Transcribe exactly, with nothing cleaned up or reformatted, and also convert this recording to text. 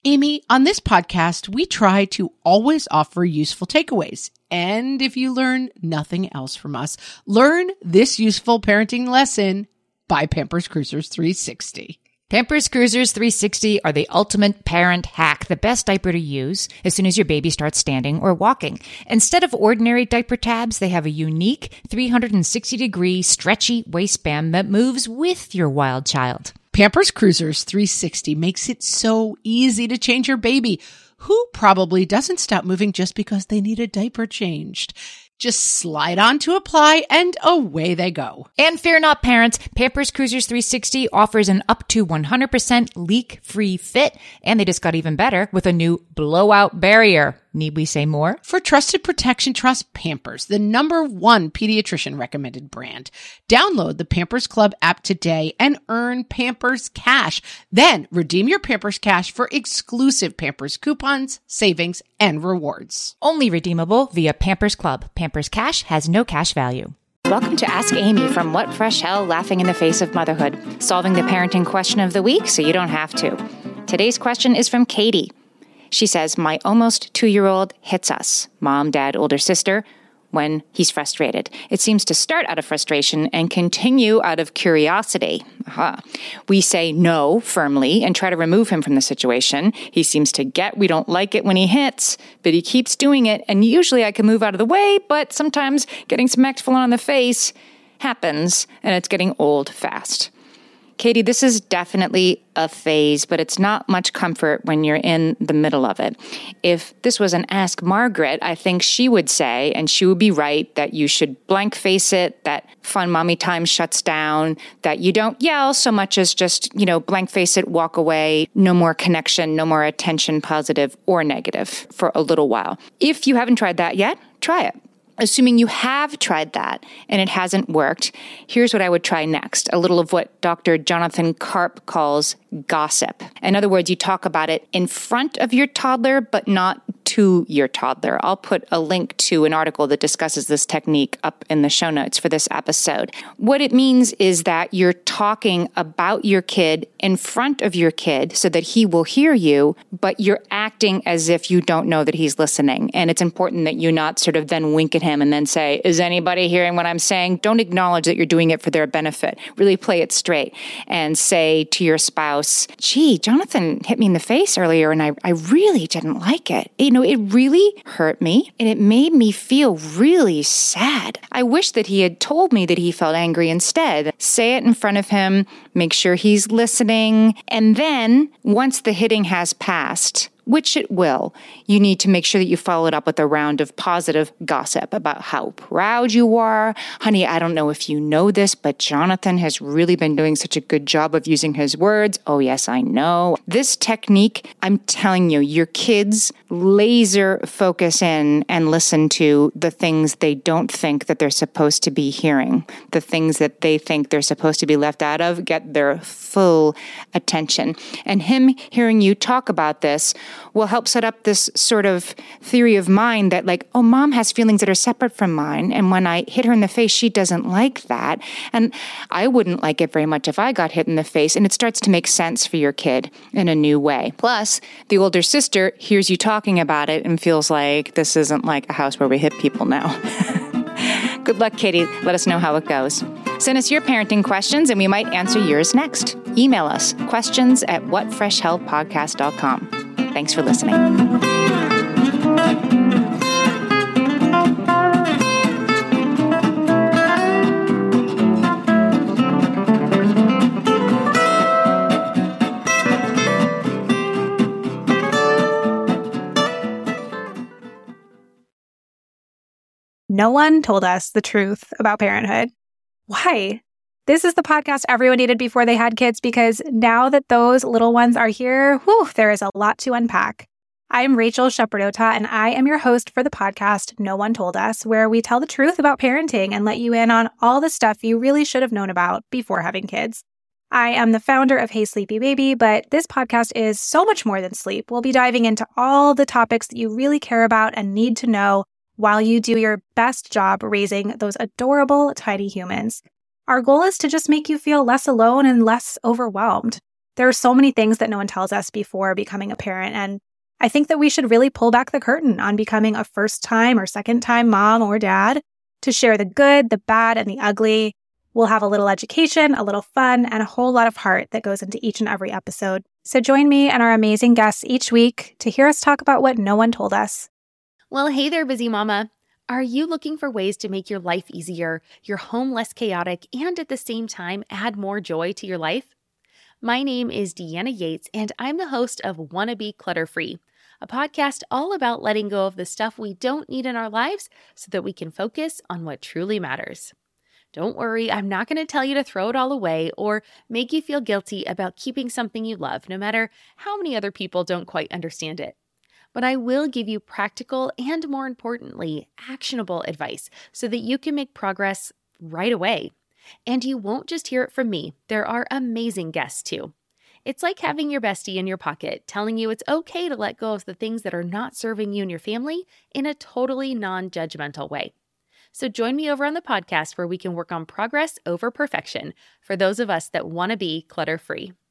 Amy, on this podcast, we try to always offer useful takeaways. And if you learn nothing else from us, learn this useful parenting lesson by Pampers Cruisers three sixty. Pampers Cruisers three sixty are the ultimate parent hack, the best diaper to use as soon as your baby starts standing or walking. Instead of ordinary diaper tabs, they have a unique three hundred sixty degree stretchy waistband that moves with your wild child. Pampers Cruisers three sixty makes it so easy to change your baby, who probably doesn't stop moving just because they need a diaper changed. Just slide on to apply and away they go. And fear not, parents, Pampers Cruisers three sixty offers an up to one hundred percent leak-free fit, and they just got even better with a new blowout barrier. Need we say more? For trusted protection, trust Pampers, the number one pediatrician recommended brand. Download the Pampers Club app today and earn Pampers Cash. Then redeem your Pampers Cash for exclusive Pampers coupons, savings, and rewards. Only redeemable via Pampers Club. Pampers Cash has no cash value. Welcome to Ask Amy from What Fresh Hell, laughing in the face of motherhood, solving the parenting question of the week so you don't have to. Today's question is from Katie. She says, my almost two-year-old hits us, mom, dad, older sister, when he's frustrated. It seems to start out of frustration and continue out of curiosity. Aha. We say no firmly and try to remove him from the situation. He seems to get we don't like it when he hits, but he keeps doing it, and usually I can move out of the way, but sometimes getting smacked full on the face happens, and it's getting old fast. Katie, this is definitely a phase, but it's not much comfort when you're in the middle of it. If this was an Ask Margaret, I think she would say, and she would be right, that you should blank face it, that fun mommy time shuts down, that you don't yell so much as just, you know, blank face it, walk away, no more connection, no more attention, positive or negative for a little while. If you haven't tried that yet, try it. Assuming you have tried that and it hasn't worked, here's what I would try next. A little of what Doctor Jonathan Karp calls gossip. In other words, you talk about it in front of your toddler, but not to your toddler. I'll put a link to an article that discusses this technique up in the show notes for this episode. What it means is that you're talking about your kid in front of your kid so that he will hear you, but you're acting as if you don't know that he's listening. And it's important that you not sort of then wink at him and then say, is anybody hearing what I'm saying? Don't acknowledge that you're doing it for their benefit. Really play it straight and say to your spouse, gee, Jonathan hit me in the face earlier and I, I really didn't like it. You know, it really hurt me and it made me feel really sad. I wish that he had told me that he felt angry instead. Say it in front of him, make sure he's listening, and then once the hitting has passed, which it will, you need to make sure that you follow it up with a round of positive gossip about how proud you are. Honey, I don't know if you know this, but Jonathan has really been doing such a good job of using his words. Oh, yes, I know. This technique, I'm telling you, your kids laser focus in and listen to the things they don't think that they're supposed to be hearing. The things that they think they're supposed to be left out of get their full attention. And him hearing you talk about this will help set up this sort of theory of mine that like, oh, mom has feelings that are separate from mine. And when I hit her in the face, she doesn't like that. And I wouldn't like it very much if I got hit in the face. And it starts to make sense for your kid in a new way. Plus, the older sister hears you talking about it and feels like this isn't like a house where we hit people now. Good luck, Katie. Let us know how it goes. Send us your parenting questions and we might answer yours next. Email us questions at what fresh hell podcast dot com. Thanks for listening. No one told us the truth about parenthood. Why? This is the podcast everyone needed before they had kids because now that those little ones are here, whew, there is a lot to unpack. I'm Rachel Shepardota, and I am your host for the podcast No One Told Us, where we tell the truth about parenting and let you in on all the stuff you really should have known about before having kids. I am the founder of Hey Sleepy Baby, but this podcast is so much more than sleep. We'll be diving into all the topics that you really care about and need to know while you do your best job raising those adorable tiny humans. Our goal is to just make you feel less alone and less overwhelmed. There are so many things that no one tells us before becoming a parent, and I think that we should really pull back the curtain on becoming a first-time or second-time mom or dad to share the good, the bad, and the ugly. We'll have a little education, a little fun, and a whole lot of heart that goes into each and every episode. So join me and our amazing guests each week to hear us talk about what no one told us. Well, hey there, busy mama. Are you looking for ways to make your life easier, your home less chaotic, and at the same time add more joy to your life? My name is Deanna Yates, and I'm the host of Wanna Be Clutter-Free, a podcast all about letting go of the stuff we don't need in our lives so that we can focus on what truly matters. Don't worry, I'm not going to tell you to throw it all away or make you feel guilty about keeping something you love, no matter how many other people don't quite understand it. But I will give you practical and, more importantly, actionable advice so that you can make progress right away. And you won't just hear it from me. There are amazing guests too. It's like having your bestie in your pocket telling you it's okay to let go of the things that are not serving you and your family in a totally non-judgmental way. So join me over on the podcast where we can work on progress over perfection for those of us that want to be clutter-free.